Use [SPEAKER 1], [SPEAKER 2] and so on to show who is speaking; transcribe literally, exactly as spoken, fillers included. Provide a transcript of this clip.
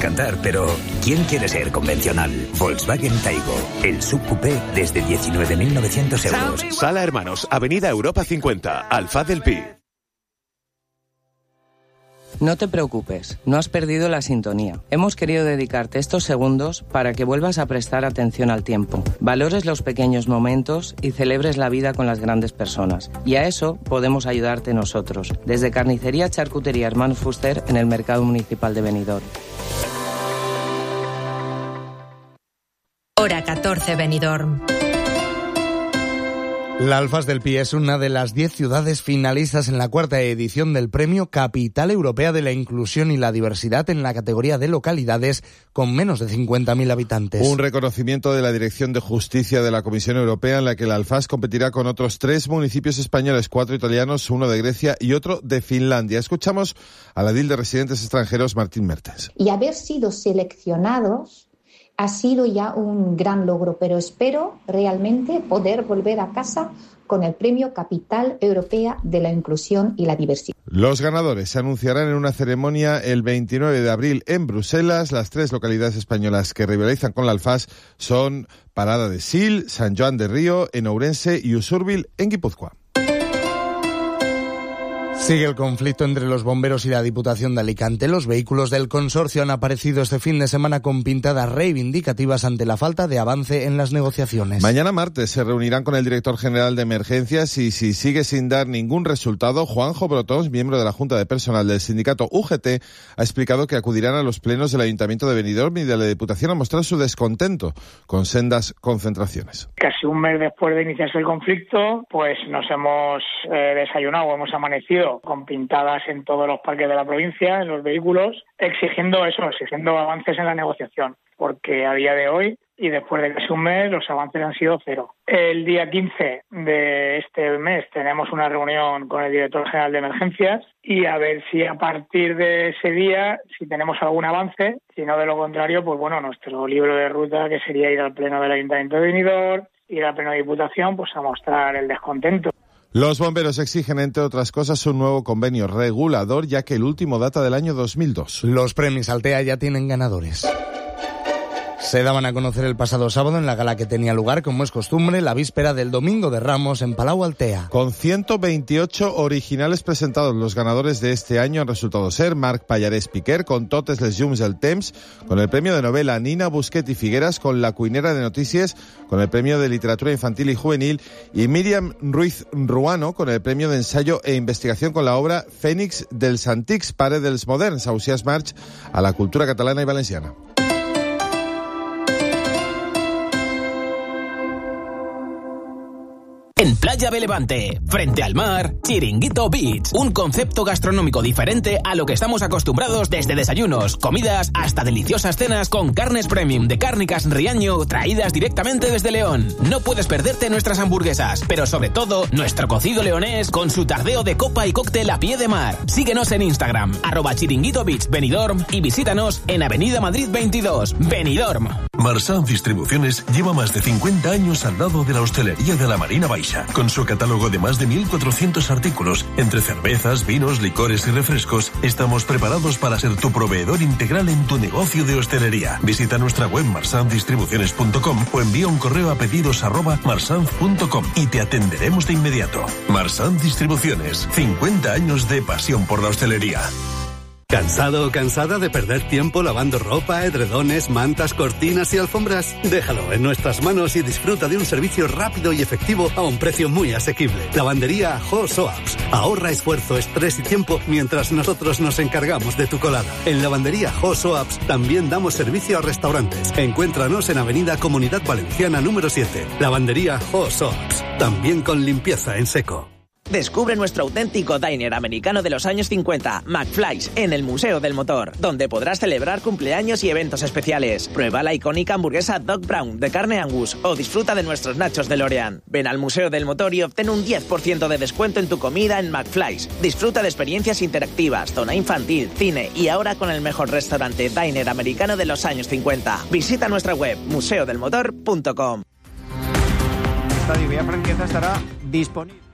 [SPEAKER 1] encantar, pero ¿quién quiere ser convencional? Volkswagen Taigo, el subcoupé desde diecinueve mil novecientos euros.
[SPEAKER 2] Sala Hermanos, Avenida Europa cincuenta, Alfaz del Pi.
[SPEAKER 3] No te preocupes, no has perdido la sintonía. Hemos querido dedicarte estos segundos para que vuelvas a prestar atención al tiempo, valores los pequeños momentos y celebres la vida con las grandes personas. Y a eso podemos ayudarte nosotros, desde Carnicería Charcutería Hermanos Fuster en el Mercado Municipal de Benidorm.
[SPEAKER 4] Hora catorce, Benidorm.
[SPEAKER 5] La Alfaz del Pi es una de las diez ciudades finalistas en la cuarta edición del Premio Capital Europea de la Inclusión y la Diversidad en la categoría de localidades con menos de cincuenta mil habitantes.
[SPEAKER 6] Un reconocimiento de la Dirección de Justicia de la Comisión Europea en la que la Alfaz competirá con otros tres municipios españoles, cuatro italianos, uno de Grecia y otro de Finlandia. Escuchamos a la edil de Residentes Extranjeros, Martín Mertes.
[SPEAKER 7] Y haber sido seleccionados ha sido ya un gran logro, pero espero realmente poder volver a casa con el Premio Capital Europea de la Inclusión y la Diversidad.
[SPEAKER 6] Los ganadores se anunciarán en una ceremonia el veintinueve de abril en Bruselas. Las tres localidades españolas que rivalizan con la Alfaz son Parada de Sil, San Joan de Río en Ourense y Usurbil en Guipúzcoa.
[SPEAKER 5] Sigue el conflicto entre los bomberos y la Diputación de Alicante. Los vehículos del consorcio han aparecido este fin de semana con pintadas reivindicativas ante la falta de avance en las negociaciones.
[SPEAKER 6] Mañana martes se reunirán con el director general de Emergencias y si sigue sin dar ningún resultado, Juanjo Brotons, miembro de la Junta de Personal del sindicato U G T, ha explicado que acudirán a los plenos del Ayuntamiento de Benidorm y de la Diputación a mostrar su descontento con sendas concentraciones.
[SPEAKER 8] Casi un mes después de iniciarse el conflicto, pues nos hemos eh, desayunado, hemos amanecido con pintadas en todos los parques de la provincia, en los vehículos, exigiendo eso, exigiendo avances en la negociación, porque a día de hoy y después de casi un mes los avances han sido cero. El día quince de este mes tenemos una reunión con el director general de Emergencias y a ver si a partir de ese día, si tenemos algún avance, si no de lo contrario, pues bueno, nuestro libro de ruta, que sería ir al pleno del Ayuntamiento de Benidorm, ir al pleno de Diputación, pues a mostrar el descontento.
[SPEAKER 6] Los bomberos exigen, entre otras cosas, un nuevo convenio regulador, ya que el último data del año dos mil dos.
[SPEAKER 5] Los premios Altea ya tienen ganadores. Se daban a conocer el pasado sábado en la gala que tenía lugar, como es costumbre, la víspera del Domingo de Ramos en Palau Altea.
[SPEAKER 6] Con ciento veintiocho originales presentados, los ganadores de este año han resultado ser Marc Pallarés Piquer con Totes les llums del temps, con el premio de novela Nina Busquet y Figueras con La cuinera de Notícies, con el premio de literatura infantil y juvenil, y Míriam Ruiz Ruano con el premio de ensayo e investigación con la obra Fénix dels antics pare dels moderns, Ausiàs March a la cultura catalana y valenciana.
[SPEAKER 9] En Playa de Levante, frente al mar, Chiringuito Beach. Un concepto gastronómico diferente a lo que estamos acostumbrados desde desayunos, comidas, hasta deliciosas cenas con carnes premium de Cárnicas Riaño traídas directamente desde León. No puedes perderte nuestras hamburguesas, pero sobre todo nuestro cocido leonés con su tardeo de copa y cóctel a pie de mar. Síguenos en Instagram, arroba Chiringuito Beach Benidorm y visítanos en Avenida Madrid veintidós, Benidorm.
[SPEAKER 10] Marsan Distribuciones lleva más de cincuenta años al lado de la hostelería de la Marina Baixa, con su catálogo de más de mil cuatrocientos artículos, entre cervezas, vinos, licores y refrescos. Estamos preparados para ser tu proveedor integral en tu negocio de hostelería. Visita nuestra web marsanz distribuciones punto com o envía un correo a pedidos arroba marsanz punto com y te atenderemos de inmediato. Marsanz Distribuciones, cincuenta años de pasión por la hostelería.
[SPEAKER 11] ¿Cansado o cansada de perder tiempo lavando ropa, edredones, mantas, cortinas y alfombras? Déjalo en nuestras manos y disfruta de un servicio rápido y efectivo a un precio muy asequible. Lavandería Ho Soaps. Ahorra esfuerzo, estrés y tiempo mientras nosotros nos encargamos de tu colada. En Lavandería Ho Soaps también damos servicio a restaurantes. Encuéntranos en Avenida Comunidad Valenciana número siete. Lavandería Ho Soaps. También con limpieza en seco.
[SPEAKER 12] Descubre nuestro auténtico diner americano de los años cincuenta, McFly's, en el Museo del Motor, donde podrás celebrar cumpleaños y eventos especiales. Prueba la icónica hamburguesa Doc Brown de carne Angus o disfruta de nuestros nachos DeLorean. Ven al Museo del Motor y obtén un diez por ciento de descuento en tu comida en McFly's. Disfruta de experiencias interactivas, zona infantil, cine y ahora con el mejor restaurante diner americano de los años cincuenta. Visita nuestra web museo del motor punto com.
[SPEAKER 13] Esta Divina Franqueza estará disponible.